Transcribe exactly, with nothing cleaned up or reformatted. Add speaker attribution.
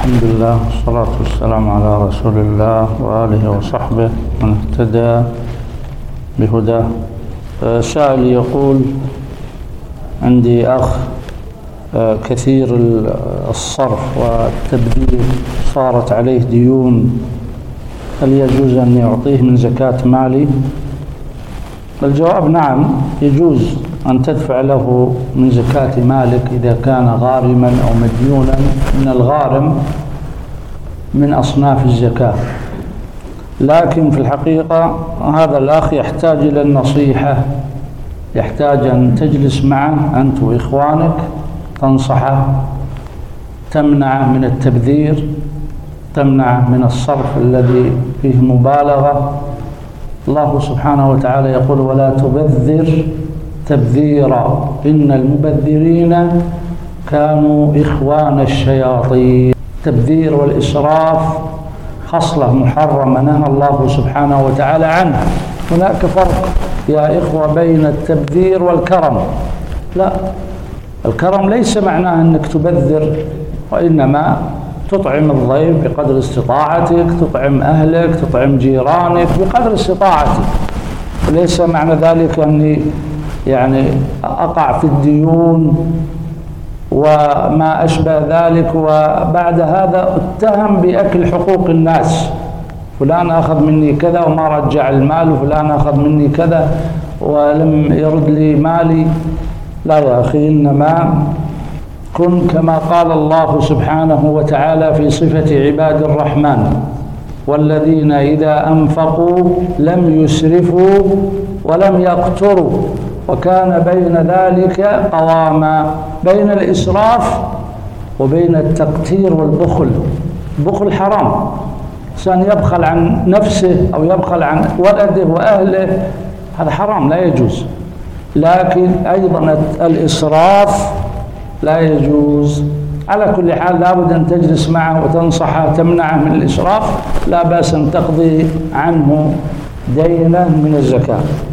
Speaker 1: الحمد لله والصلاة والسلام على رسول الله وآله وصحبه من اهتدى بهداه. سائل يقول: عندي أخ كثير الصرف والتبذير، صارت عليه ديون، هل يجوز أن يعطيه من زكاة مالي؟ الجواب: نعم، يجوز أن تدفع له من زكاة مالك إذا كان غارما أو مديونا. من الغارم من أصناف الزكاة، لكن في الحقيقة هذا الأخ يحتاج إلى النصيحة، يحتاج أن تجلس معه أنت وإخوانك، تنصحه، تمنعه من التبذير، تمنعه من الصرف الذي فيه مبالغة. الله سبحانه وتعالى يقول: ولا تبذر تبذيرا إن المبذرين كانوا إخوان الشياطين. التبذير والإسراف خصلة محرمة نهى الله سبحانه وتعالى عنه. هناك فرق يا إخوة بين التبذير والكرم. لا، الكرم ليس معناه أنك تبذر، وإنما تطعم الضيف بقدر استطاعتك، تطعم أهلك، تطعم جيرانك بقدر استطاعتك. وليس معنى ذلك أني يعني أقع في الديون وما أشبه ذلك، وبعد هذا اتهم بأكل حقوق الناس. فلان أخذ مني كذا وما رجع المال، وفلان أخذ مني كذا ولم يرد لي مالي. لا يا أخي، إنما كن كما قال الله سبحانه وتعالى في صفة عباد الرحمن: والذين إذا أنفقوا لم يسرفوا ولم يقتروا وكان بين ذلك قواما. بين الإسراف وبين التقتير والبخل. البخل حرام، إنسان يبخل عن نفسه أو يبخل عن ولده وأهله، هذا حرام لا يجوز. لكن أيضا الإسراف لا يجوز. على كل حال لابد أن تجلس معه وتنصحه، تمنعه من الإسراف. لا بأس أن تقضي عنه دينا من الزكاة.